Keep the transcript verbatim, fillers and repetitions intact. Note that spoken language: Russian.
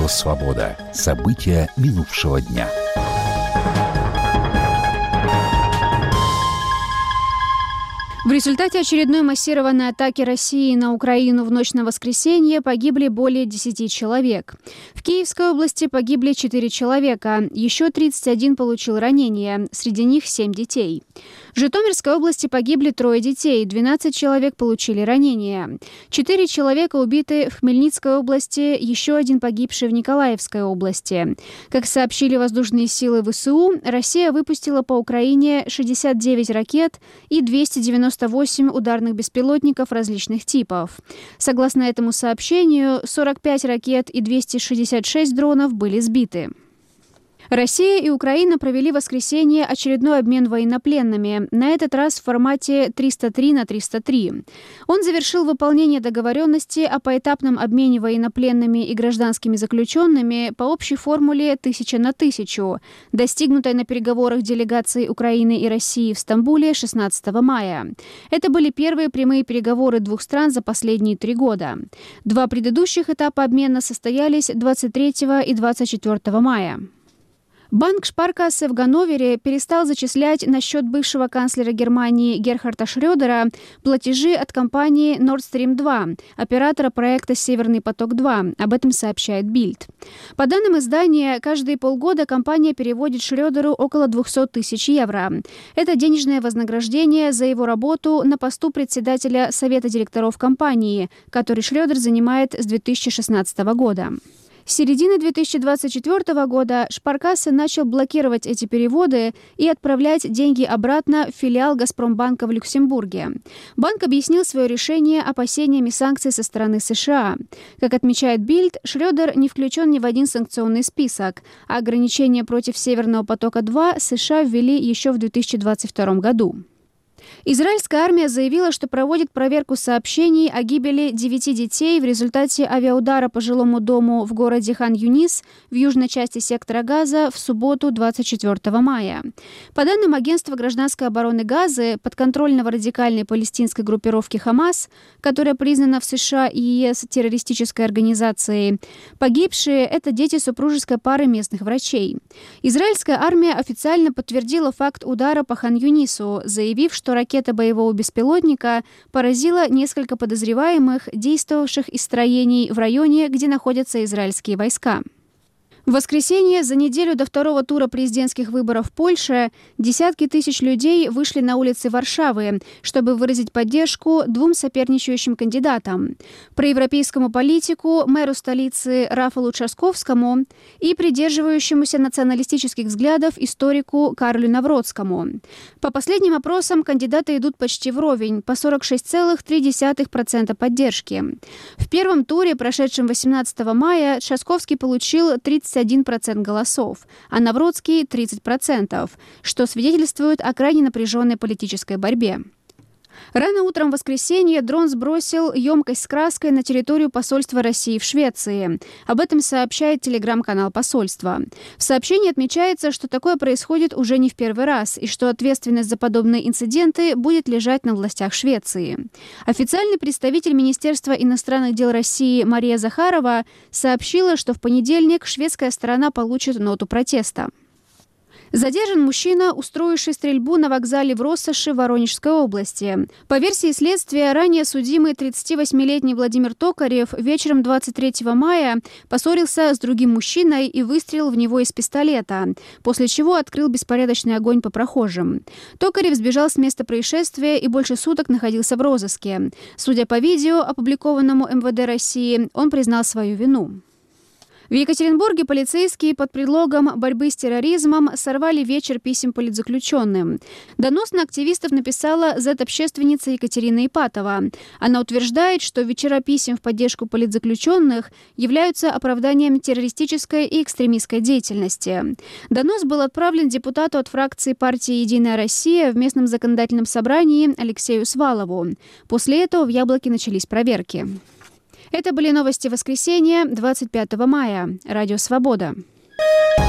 Радио «Свобода». События минувшего дня. В результате очередной массированной атаки России на Украину в ночь на воскресенье погибли более десяти человек. В Киевской области погибли четыре человека, еще тридцать один получил ранения, среди них семь детей. В Житомирской области погибли трое детей, двенадцать человек получили ранения. Четыре человека убиты в Хмельницкой области, еще один погибший в Николаевской области. Как сообщили воздушные силы ВСУ, Россия выпустила по Украине шестьдесят девять ракет и двести девяносто восемь ударных беспилотников различных типов. Согласно этому сообщению, сорок пять ракет и двести шестьдесят шесть дронов были сбиты. Россия и Украина провели в воскресенье очередной обмен военнопленными, на этот раз в формате триста три на триста три. Он завершил выполнение договоренности о поэтапном обмене военнопленными и гражданскими заключенными по общей формуле тысяча на тысячу, достигнутой на переговорах делегаций Украины и России в Стамбуле шестнадцатого мая. Это были первые прямые переговоры двух стран за последние три года. Два предыдущих этапа обмена состоялись двадцать третьего и двадцать четвёртого мая. Банк Шпаркассе в Ганновере перестал зачислять на счет бывшего канцлера Германии Герхарда Шрёдера платежи от компании Nord Stream два, оператора проекта «Северный поток-два». Об этом сообщает Bild. По данным издания, каждые полгода компания переводит Шрёдеру около двухсот тысяч евро. Это денежное вознаграждение за его работу на посту председателя Совета директоров компании, который Шрёдер занимает с две тысячи шестнадцатого года. С середины две тысячи двадцать четвёртого года Шпаркассе начал блокировать эти переводы и отправлять деньги обратно в филиал Газпромбанка в Люксембурге. Банк объяснил свое решение опасениями санкций со стороны США. Как отмечает Bild, Шрёдер не включен ни в один санкционный список, а ограничения против Северного потока-два США ввели еще в две тысячи двадцать втором году. Израильская армия заявила, что проводит проверку сообщений о гибели девяти детей в результате авиаудара по жилому дому в городе Хан-Юнис в южной части сектора Газа в субботу двадцать четвёртого мая. По данным агентства гражданской обороны Газы, подконтрольного радикальной палестинской группировки «Хамас», которая признана в США и ЕС террористической организацией, погибшие – это дети супружеской пары местных врачей. Израильская армия официально подтвердила факт удара по Хан-Юнису, заявив, что ракета боевого беспилотника поразила несколько подозреваемых, действовавших из строений в районе, где находятся израильские войска. В воскресенье, за неделю до второго тура президентских выборов в Польше, десятки тысяч людей вышли на улицы Варшавы, чтобы выразить поддержку двум соперничающим кандидатам – проевропейскому политику, мэру столицы Рафалу Трzaskowskiemu и придерживающемуся националистических взглядов историку Карлю Навродскому. По последним опросам кандидаты идут почти вровень, по сорок шесть целых три десятых процента поддержки. В первом туре, прошедшем восемнадцатого мая, Трzaskowski получил тридцать один процент голосов, а Навродский – тридцать процентов, что свидетельствует о крайне напряженной политической борьбе. Рано утром в воскресенье дрон сбросил емкость с краской на территорию посольства России в Швеции. Об этом сообщает телеграм-канал посольства. В сообщении отмечается, что такое происходит уже не в первый раз и что ответственность за подобные инциденты будет лежать на властях Швеции. Официальный представитель Министерства иностранных дел России Мария Захарова сообщила, что в понедельник шведская сторона получит ноту протеста. Задержан мужчина, устроивший стрельбу на вокзале в Россоши в Воронежской области. По версии следствия, ранее судимый тридцативосьмилетний Владимир Токарев вечером двадцать третьего мая поссорился с другим мужчиной и выстрелил в него из пистолета, после чего открыл беспорядочный огонь по прохожим. Токарев сбежал с места происшествия и больше суток находился в розыске. Судя по видео, опубликованному эм вэ дэ России, он признал свою вину. В Екатеринбурге полицейские под предлогом борьбы с терроризмом сорвали вечер писем политзаключенным. Донос на активистов написала зэт-общественница Екатерина Ипатова. Она утверждает, что вечера писем в поддержку политзаключенных являются оправданием террористической и экстремистской деятельности. Донос был отправлен депутату от фракции партии «Единая Россия» в местном законодательном собрании Алексею Свалову. После этого в Яблоке начались проверки. Это были новости воскресенья, двадцать пятого мая. Радио «Свобода».